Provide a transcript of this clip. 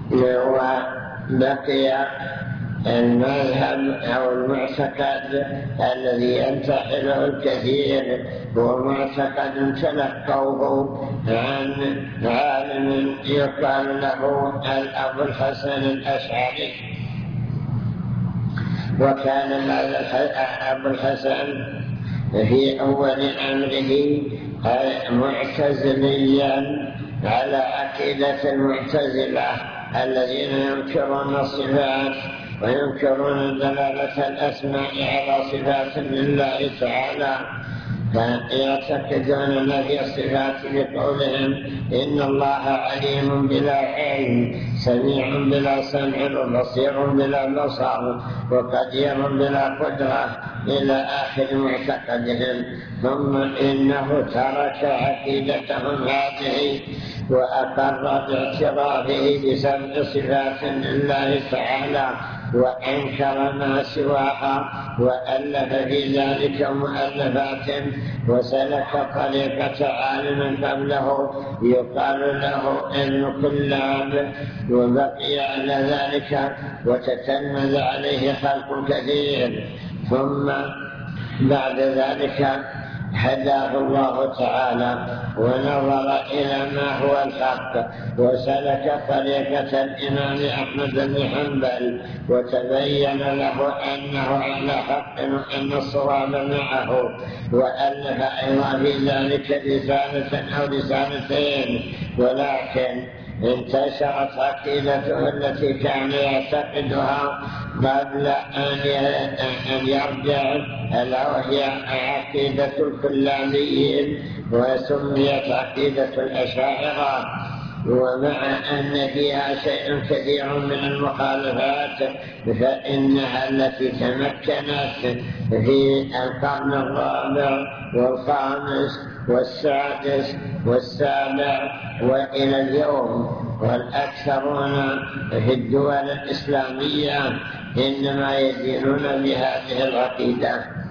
وبقي المذهب أو المعتقد الذي ينتحله الكثير هو معتقد تلقوه عن عالم يقال له أبو الحسن الأشعري. وكان أبو الحسن في أول أمره معتزليا على عقيدة المعتزلة الذين ينكرون الصفات وينكرون دلالة الأسماء على صفات لله تعالى، فيعتقدون نفي الصفات بقولهم إن الله عليم بلا علم، سميع بلا سمع، وبصير بلا بصر، وقدير بلا قدرة، إلى آخر معتقدهم. ثم إنه ترك عقيدتهم هذه وأقر باعترافه بسبع صفات لله تعالى، وأنكر ما سواها، وألف في ذلك مؤلفات، وسلك طريقة عالم قبله يقال له ابن كلاب، وبقي على ذلك وتتلمذ عليه خلق كثير. ثم بعد ذلك هداه الله تعالى ونظر إلى ما هو الحق، وسلك طريقة الإمام أحمد بن حنبل، وتبين له أنه على حق وأن الصواب معه، وألف أيضا في ذلك رسالة أو رسالتين، ولكن انتشرت عقيدته التي كان يعتقدها قبل أن يرجع، ألا وهي عقيدة الكلابيين، وسميت عقيدة الأشاعرة. ومع أن فيها شيء كثير من المخالفات، فإنها التي تمكنت في القرن الرابع والخامس والسادس والسابع وإلى اليوم، والأكثرون في الدول الإسلامية إنما يدينون بهذه العقيدة.